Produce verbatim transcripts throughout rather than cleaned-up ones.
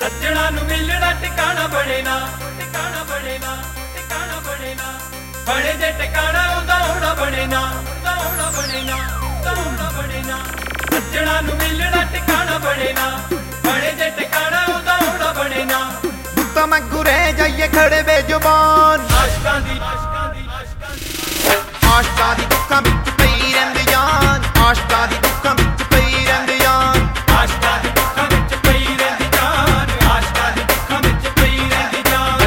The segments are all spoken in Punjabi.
सज्जणा नूं मिलना टिकाणा बने ना, टिकाणा बने ना, टिकाणा बने ना, बने जे टिकाणा उदा होना बने ना, उदा होना बने ना, उदा होना बने ना। सज्जणा नूं मिलना टिकाणा बने ना, बने जे टिकाणा उदा होना बने ना। तो मैं घुरे जाइए खड़े बेजुबान आशकां दी आशकां दी आशकां दी आशकां दी दुखां विच पई रहिंदी जान, आशकां दी दुखां विच पई रहिंदी जान, आशकां दी दुखां विच पई रहिंदी जान, आशकां दी दुखां विच पई रहिंदी जान।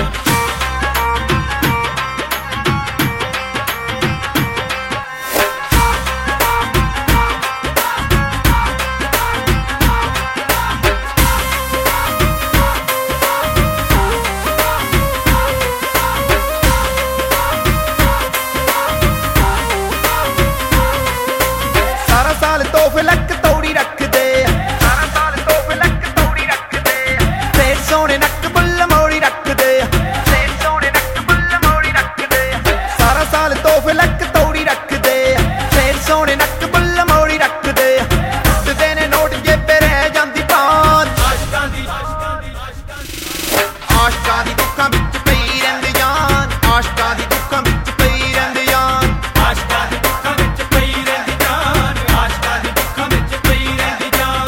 ਤੋਹਫੇ ਲੱਕ ਤੌੜੀ ਰੱਖਦੇ ਸਾਰਾ ਸਾਲ ਤੋਹਫੇ ਲੱਕ ਤੌੜੀ ਰੱਖਦੇ ਫੇਰ ਸੋਹਣੇ ਨੱਕ ਬੁੱਲ ਮੋੜੀ ਰੱਖਦੇ ਫੇਰ ਸੋਹਣੇ ਨੱਕ ਬੁੱਲ ਮੋੜੀ ਰੱਖਦੇ ਸਾਰਾ ਸਾਲ ਤੋਹਫੇ ਲੱਕ ਤੌੜੀ ਰੱਖਦੇ ਫੇਰ ਸੋਹਣੇ ਨੱਕ ਬੁੱਲ ਮੋੜੀ ਰੱਖਦੇ ਉੱਡਦੇ ਨੇ ਨੋਟ ਜੇਬੇ ਰਹਿ ਜਾਂਦੀ ਪਾਨ ਆਸ਼ਕਾਂ ਦੀ ਆਸ਼ਕਾਂ ਦੀ ਆਸ਼ਕਾਂ ਦੀ ਆਸ਼ਕਾਂ ਦੀ ਦੁੱਖਾਂ ਵਿੱਚ ਪਈ ਰਹਿੰਦੀ ਜਾਨ, ਆਸ਼ਕਾਂ ਦੀ ਦੁੱਖਾਂ ਵਿੱਚ ਪਈ ਰਹਿੰਦੀ ਜਾਨ, ਆਸ਼ਕਾਂ ਦੀ ਦੁੱਖਾਂ ਵਿੱਚ ਪਈ ਰਹਿੰਦੀ ਜਾਨ, ਆਸ਼ਕਾਂ ਦੀ ਦੁੱਖਾਂ ਵਿੱਚ ਪਈ ਰਹਿੰਦੀ ਜਾਨ।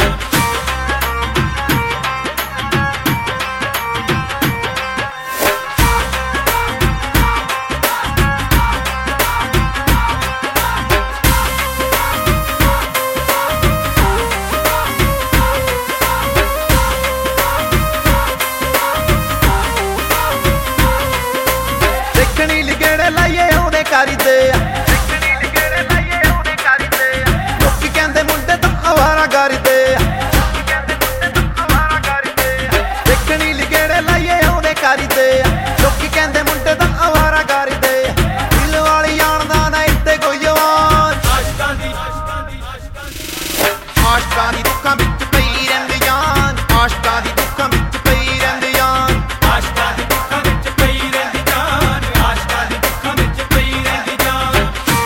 ਦੇਖਣੀ ਲਿਗੜੇ ਲਾਈਏ ਉਹਦੇ ਕਰੀਦੇ ਦੇਖਣੀ ਲਿਗੜੇ ਲਾਈਏ ਉਹਦੇ ਕਰੀਦੇ ਲੋਕੀ ਕਹਿੰਦੇ ਮੁੰਡੇ ਤਾਂ ਆਵਾਰਾ ਕਰਦੇ ਲੋਕੀ ਕਹਿੰਦੇ ਮੁੰਡੇ ਤਾਂ ਆਵਾਰਾ ਕਰਦੇ ਦੇਖਣੀ ਲਿਗੜੇ ਲਾਈਏ ਉਹਦੇ ਕਰੀਦੇ ਲੋਕੀ ਕਹਿੰਦੇ ਮੁੰਡੇ ਤਾਂ ਆਵਾਰਾ ਕਰਦੇ ਦਿਲ ਵਾਲੀ ਜਾਣਦਾ ਨਾ ਇੱਥੇ ਕੋਈ ਜਵਾਨ ਆਸ਼ਕਾਂ ਦੀ ਆਸ਼ਕਾਂ ਦੀ ਆਸ਼ਕਾਂ ਦੀ ਆਸ਼ਕਾਂ ਦੀ ਦੁੱਖਾਂ ਵਿੱਚ ਪਈ ਰਹਿੰਦੀ ਜਾਨ, ਆਸ਼ਕਾਂ ਦੀ ਦੁੱਖਾਂ ਵਿੱਚ ਪਈ ਰਹਿੰਦੀ ਜਾਨ, ਆਸ਼ਕਾਂ ਦੀ ਦੁੱਖਾਂ ਵਿੱਚ ਪਈ ਰਹਿੰਦੀ ਜਾਨ, ਆਸ਼ਕਾਂ ਦੀ ਦੁੱਖਾਂ ਵਿੱਚ ਪਈ ਰਹਿੰਦੀ ਜਾਨ।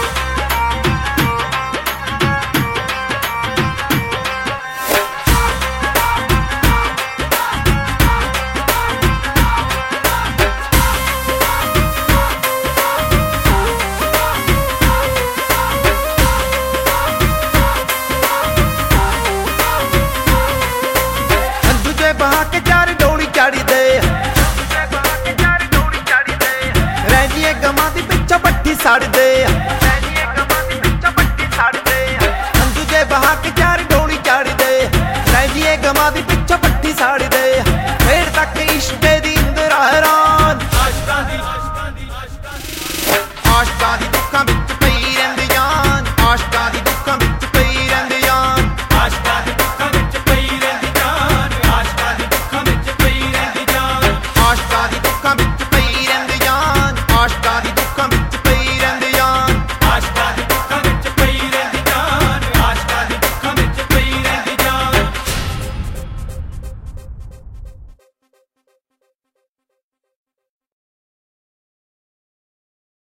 ਦੂਜੇ ਬਹਾ ਕੇ ਚਾਰ ਡੋਲੀ ਚਾੜੀ ਦੇ ਦੂਜੇ ਬਹਾ ਕੇ ਚਾਰ ਡੋਲੀ ਚਾੜੀ ਦੇ ਰਹਿ ਜੀਏ ਗਮਾਂ ਦੀ ਪਿੱਛੋਂ ਪੱਠੀ ਸੜਦੇ